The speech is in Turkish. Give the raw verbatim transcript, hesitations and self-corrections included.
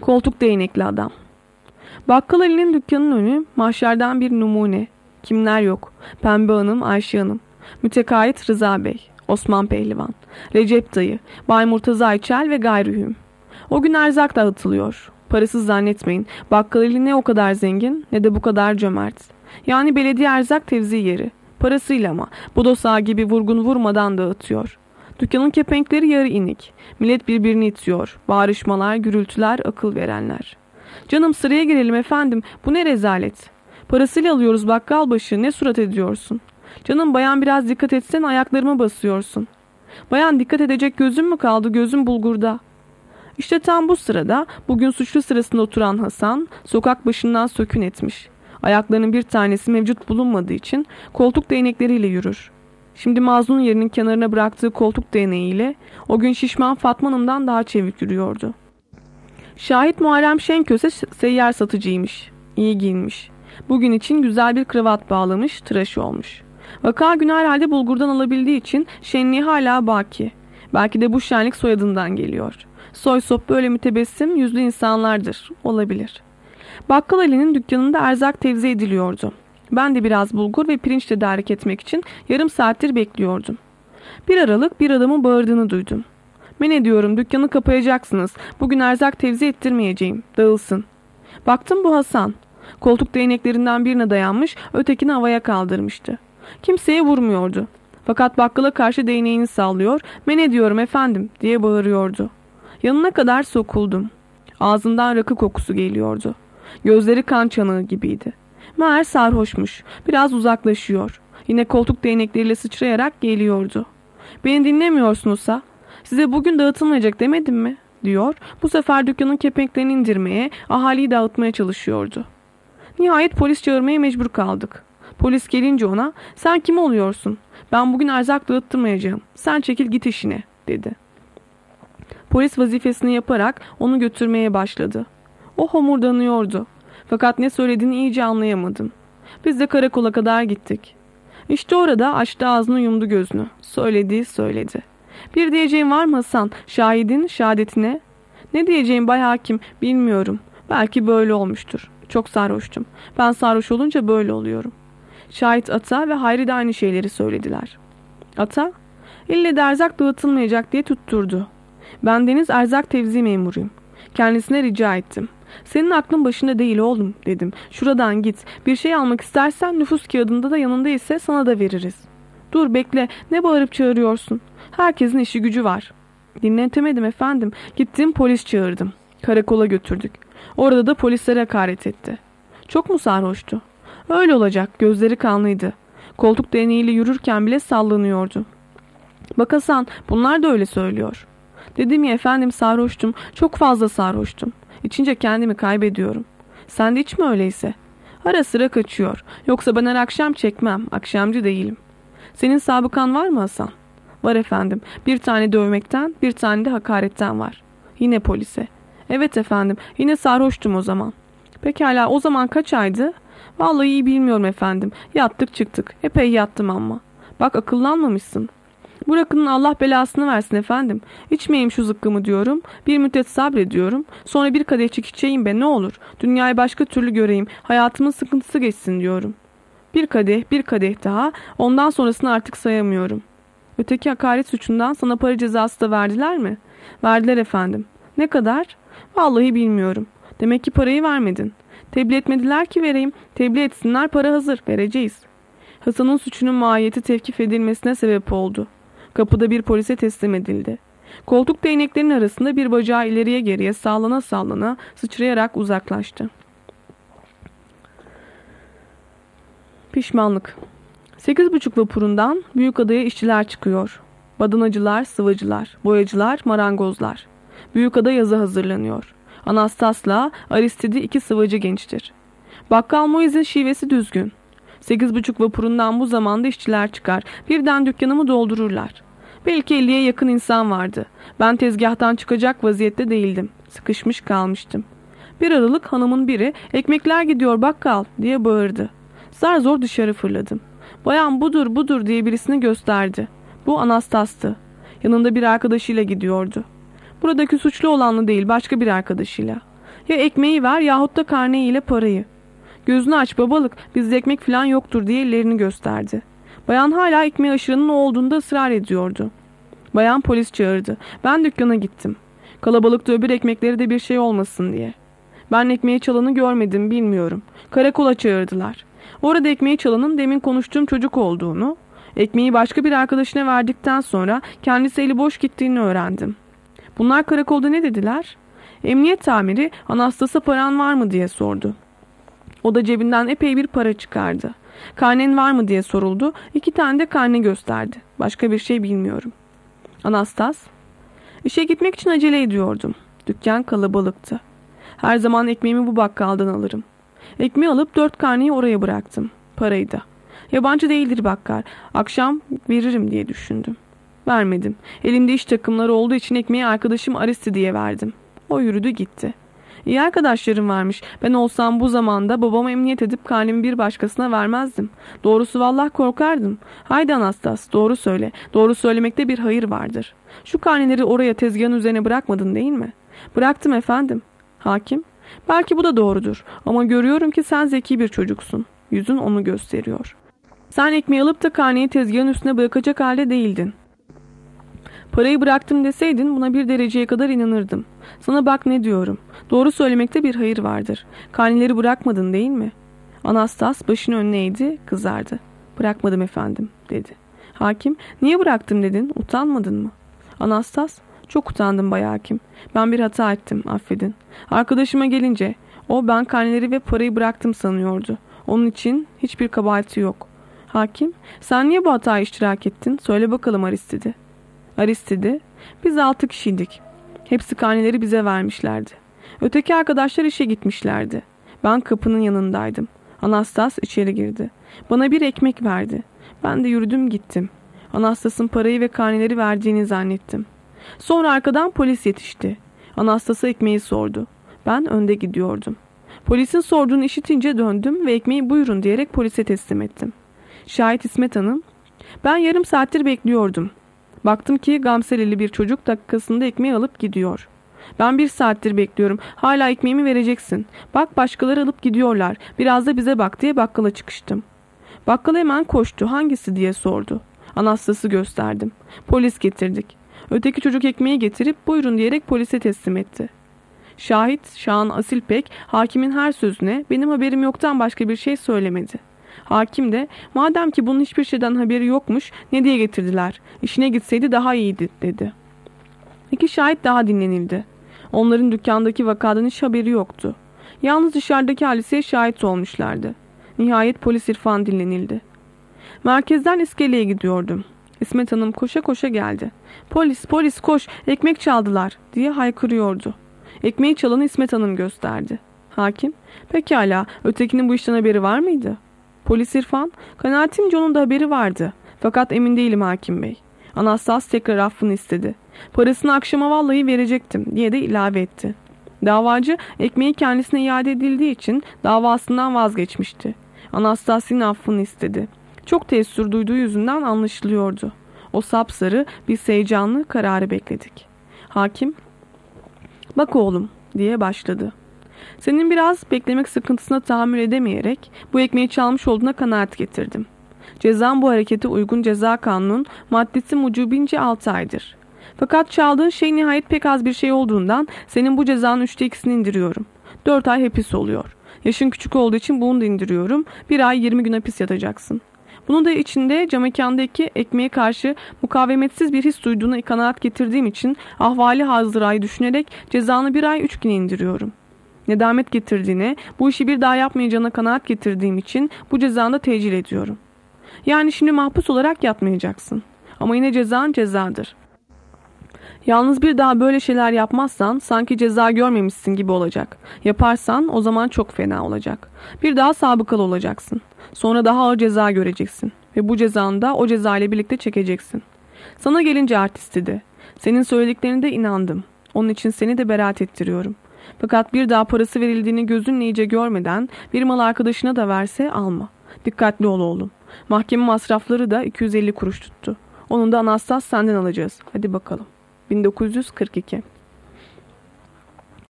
Koltuk değnekli adam. Bakkal Ali'nin dükkanının önü mahşerden bir numune. Kimler yok? Pembe Hanım, Ayşe Hanım, Mütekayit Rıza Bey, Osman Pehlivan, Recep Dayı, Bay Murtaza Ayçel ve gayrühüm. O gün erzak dağıtılıyor. Parasız zannetmeyin. Bakkal Ali ne o kadar zengin ne de bu kadar cömert. Yani belediye erzak tevzi yeri. Parasıyla ama Bodos Ağa gibi vurgun vurmadan dağıtıyor. Dükkanın kepenkleri yarı inik. Millet birbirini itiyor. Bağırışmalar, gürültüler, akıl verenler. Canım sıraya girelim efendim. Bu ne rezalet. Parasıyla alıyoruz bakkal başı. Ne surat ediyorsun? Canım bayan biraz dikkat etsen ayaklarıma basıyorsun. Bayan dikkat edecek gözüm mü kaldı? Gözüm bulgurda. İşte tam bu sırada bugün suçlu sırasında oturan Hasan sokak başından sökün etmiş. Ayaklarının bir tanesi mevcut bulunmadığı için koltuk değnekleriyle yürür. Şimdi mazlum yerinin kenarına bıraktığı koltuk değneğiyle o gün şişman Fatma Hanım'dan daha çevik yürüyordu. Şahit Muharrem Şenköse seyyar satıcıymış. İyi giyinmiş. Bugün için güzel bir kravat bağlamış, tıraşı olmuş. Vaka günü herhalde bulgurdan alabildiği için şenliği hala baki. Belki de bu şenlik soyadından geliyor. Soy sop böyle mütebessim yüzlü insanlardır. Olabilir. Bakkal Ali'nin dükkanında erzak tevzi ediliyordu. Ben de biraz bulgur ve pirinç tedarik etmek için yarım saattir bekliyordum. Bir aralık bir adamın bağırdığını duydum. Men ediyorum, dükkanı kapayacaksınız. Bugün erzak tevzi ettirmeyeceğim. Dağılsın. Baktım bu Hasan. Koltuk değneklerinden birine dayanmış, ötekini havaya kaldırmıştı. Kimseye vurmuyordu. Fakat bakkala karşı değneğini sallıyor, men ediyorum efendim diye bağırıyordu. Yanına kadar sokuldum. Ağzından rakı kokusu geliyordu. Gözleri kan çanağı gibiydi. Meğer sarhoşmuş. Biraz uzaklaşıyor. Yine koltuk değnekleriyle sıçrayarak geliyordu. Beni dinlemiyorsunuzsa size bugün dağıtılmayacak demedim mi? Diyor. Bu sefer dükkanın kepenklerini indirmeye, ahaliyi dağıtmaya çalışıyordu. Nihayet polis çağırmaya mecbur kaldık. Polis gelince ona sen kim oluyorsun? Ben bugün erzak dağıttırmayacağım. Sen çekil git işine dedi. Polis vazifesini yaparak onu götürmeye başladı. O homurdanıyordu. Fakat ne söylediğini iyice anlayamadım. Biz de karakola kadar gittik. İşte orada açtı ağzını yumdu gözünü. Söylediği söyledi. Bir diyeceğim var mı Hasan? Şahidin şehadetine? Ne diyeceğim bay hakim bilmiyorum. Belki böyle olmuştur. Çok sarhoştum. Ben sarhoş olunca böyle oluyorum. Şahit Ata ve Hayri de aynı şeyleri söylediler. Ata, ille de erzak dağıtılmayacak diye tutturdu. Ben Deniz erzak tevzi memuruyum. Kendisine rica ettim. Senin aklın başında değil oğlum dedim. Şuradan git. Bir şey almak istersen nüfus kağıdında da yanında ise sana da veririz. Dur bekle. Ne bağırıp çağırıyorsun? Herkesin işi gücü var. Dinletemedim efendim. Gittim polis çağırdım. Karakola götürdük. Orada da polislere hakaret etti. Çok mu sarhoştu? Öyle olacak. Gözleri kanlıydı. Koltuk değneğiyle yürürken bile sallanıyordu. Bak Hasan, bunlar da öyle söylüyor. Dedim ya efendim sarhoştum. Çok fazla sarhoştum. İçince kendimi kaybediyorum. Sen de içme öyleyse. Ara sıra kaçıyor. Yoksa ben her akşam çekmem. Akşamcı değilim. Senin sabıkan var mı Hasan? Var efendim. Bir tane dövmekten, bir tane de hakaretten var. Yine polise. Evet efendim. Yine sarhoştum o zaman. Pekala o zaman kaç aydı? Vallahi iyi bilmiyorum efendim. Yattık çıktık. Epey yattım ama. Bak akıllanmamışsın. Bu rakının Allah belasını versin efendim. İçmeyeyim şu zıkkımı diyorum. Bir müddet sabrediyorum. Sonra bir kadehçik içeyim be ne olur. Dünyayı başka türlü göreyim. Hayatımın sıkıntısı geçsin diyorum. Bir kadeh, bir kadeh daha. Ondan sonrasını artık sayamıyorum. Öteki hakaret suçundan sana para cezası da verdiler mi? Verdiler efendim. Ne kadar? Vallahi bilmiyorum. Demek ki parayı vermedin. Tebliğ etmediler ki vereyim. Tebliğ etsinler, para hazır. Vereceğiz. Hasan'ın suçunun mahiyeti tevkif edilmesine sebep oldu. Kapıda bir polise teslim edildi. Koltuk değneklerin arasında bir bacağı ileriye geriye sallana sallana sıçrayarak uzaklaştı. Pişmanlık. Sekiz buçuk vapurundan Büyükada'ya işçiler çıkıyor. Badanacılar, sıvacılar, boyacılar, marangozlar. Büyükada yazı hazırlanıyor. Anastas'la Aristidi iki sıvacı gençtir. Bakkal Moiz'in şivesi düzgün. Sekiz buçuk vapurundan bu zamanda işçiler çıkar. Birden dükkanımı doldururlar. Belki elliye yakın insan vardı. Ben tezgahtan çıkacak vaziyette değildim. Sıkışmış kalmıştım. Bir aralık hanımın biri ekmekler gidiyor bakkal diye bağırdı. Zar zor dışarı fırladım. Bayan budur budur diye birisini gösterdi. Bu Anastas'tı. Yanında bir arkadaşıyla gidiyordu. Buradaki suçlu olanla değil başka bir arkadaşıyla. Ya ekmeği ver yahut da karneyi ile parayı. Gözünü aç babalık, bizde ekmek falan yoktur diye ellerini gösterdi. Bayan hala ekmeği aşıranın o olduğunda ısrar ediyordu. Bayan polis çağırdı. Ben dükkana gittim. Kalabalıkta öbür ekmekleri de bir şey olmasın diye. Ben ekmeği çalanı görmedim, bilmiyorum. Karakola çağırdılar. Orada ekmeği çalanın demin konuştuğum çocuk olduğunu, ekmeği başka bir arkadaşına verdikten sonra kendisi eli boş gittiğini öğrendim. Bunlar karakolda ne dediler? Emniyet tamiri Anastas'a paran var mı diye sordu. O da cebinden epey bir para çıkardı. Karnen var mı diye soruldu. İki tane de karne gösterdi. Başka bir şey bilmiyorum. Anastas, işe gitmek için acele ediyordum. Dükkan kalabalıktı. Her zaman ekmeğimi bu bakkaldan alırım. Ekmeği alıp dört karneyi oraya bıraktım. Parayı da. Yabancı değildir bakkal. Akşam veririm diye düşündüm. Vermedim. Elimde iş takımları olduğu için ekmeği arkadaşım Aristide'ye verdim. O yürüdü gitti. İyi arkadaşlarım varmış. Ben olsam bu zamanda babama emniyet edip karnemi bir başkasına vermezdim. Doğrusu vallahi korkardım. Haydi Anastas, doğru söyle. Doğru söylemekte bir hayır vardır. Şu karneleri oraya tezgahın üzerine bırakmadın değil mi? Bıraktım efendim. Hakim, belki bu da doğrudur. Ama görüyorum ki sen zeki bir çocuksun. Yüzün onu gösteriyor. Sen ekmeği alıp da karneyi tezgahın üstüne bırakacak halde değildin. Parayı bıraktım deseydin buna bir dereceye kadar inanırdım. Sana bak ne diyorum. Doğru söylemekte bir hayır vardır. Karneleri bırakmadın değil mi? Anastas başını önüne eğdi, kızardı. Bırakmadım efendim dedi. Hakim, niye bıraktım dedin, utanmadın mı? Anastas, çok utandım bay hakim. Ben bir hata ettim, affedin. Arkadaşıma gelince o ben karneleri ve parayı bıraktım sanıyordu. Onun için hiçbir kabahati yok. Hakim, sen niye bu hataya iştirak ettin? Söyle bakalım Aristide. Aristide, biz altı kişiydik. Hepsi karneleri bize vermişlerdi. Öteki arkadaşlar işe gitmişlerdi. Ben kapının yanındaydım. Anastas içeri girdi. Bana bir ekmek verdi. Ben de yürüdüm gittim. Anastas'ın parayı ve karneleri verdiğini zannettim. Sonra arkadan polis yetişti. Anastas'a ekmeği sordu. Ben önde gidiyordum. Polisin sorduğunu işitince döndüm ve ekmeği buyurun diyerek polise teslim ettim. Şahit İsmet Hanım, ben yarım saattir bekliyordum. Baktım ki gamseleli bir çocuk dakikasında ekmeği alıp gidiyor. Ben bir saattir bekliyorum. Hala ekmeğimi vereceksin. Bak başkaları alıp gidiyorlar. Biraz da bize bak diye bakkala çıkıştım. Bakkal hemen koştu. Hangisi diye sordu. Anastas'ı gösterdim. Polis getirdik. Öteki çocuk ekmeği getirip buyurun diyerek polise teslim etti. Şahit Şahan Asilpek hakimin her sözüne benim haberim yoktan başka bir şey söylemedi. Hakim de madem ki bunun hiçbir şeyden haberi yokmuş ne diye getirdiler? İşine gitseydi daha iyiydi dedi. İki şahit daha dinlenildi. Onların dükkandaki vakadan hiç haberi yoktu. Yalnız dışarıdaki hadiseye şahit olmuşlardı. Nihayet polis İrfan dinlenildi. Merkezden iskeleye gidiyordum. İsmet Hanım koşa koşa geldi. Polis polis koş ekmek çaldılar diye haykırıyordu. Ekmeği çalanı İsmet Hanım gösterdi. Hakim, pekala ötekinin bu işten haberi var mıydı? Polis İrfan, kanaatimce onun da haberi vardı. Fakat emin değilim hakim bey. Anastas tekrar affını istedi. Parasını akşama vallahi verecektim diye de ilave etti. Davacı ekmeği kendisine iade edildiği için davasından vazgeçmişti. Anastas yine affını istedi. Çok teessür duyduğu yüzünden anlaşılıyordu. O sapsarı biz heyecanlı kararı bekledik. Hakim, bak oğlum diye başladı. Senin biraz beklemek sıkıntısına tahammül edemeyerek bu ekmeği çalmış olduğuna kanaat getirdim. Cezan bu harekete uygun ceza kanunun maddesi mucubince altı aydır. Fakat çaldığın şey nihayet pek az bir şey olduğundan senin bu cezanın üçte ikisini indiriyorum. Dört ay hapis oluyor. Yaşın küçük olduğu için bunu da indiriyorum. Bir ay yirmi gün hapis yatacaksın. Bunu da içinde camekandaki ekmeğe karşı mukavemetsiz bir his duyduğuna kanaat getirdiğim için ahvali hazırayı düşünerek cezanı bir ay üç güne indiriyorum. Nedamet getirdiğine, bu işi bir daha yapmayacağına kanaat getirdiğim için bu cezanı da tecil ediyorum. Yani şimdi mahpus olarak yatmayacaksın. Ama yine cezan cezadır. Yalnız bir daha böyle şeyler yapmazsan sanki ceza görmemişsin gibi olacak. Yaparsan o zaman çok fena olacak. Bir daha sabıkalı olacaksın. Sonra daha ağır ceza göreceksin. Ve bu cezanı da o ceza ile birlikte çekeceksin. Sana gelince Aristide, senin söylediklerine inandım. Onun için seni de beraat ettiriyorum. Fakat bir daha parası verildiğini gözünle iyice görmeden bir mal arkadaşına da verse alma. Dikkatli ol oğlum. Mahkeme masrafları da iki yüz elli kuruş tuttu. Onun da Anastas senden alacağız. Hadi bakalım. bin dokuz yüz kırk iki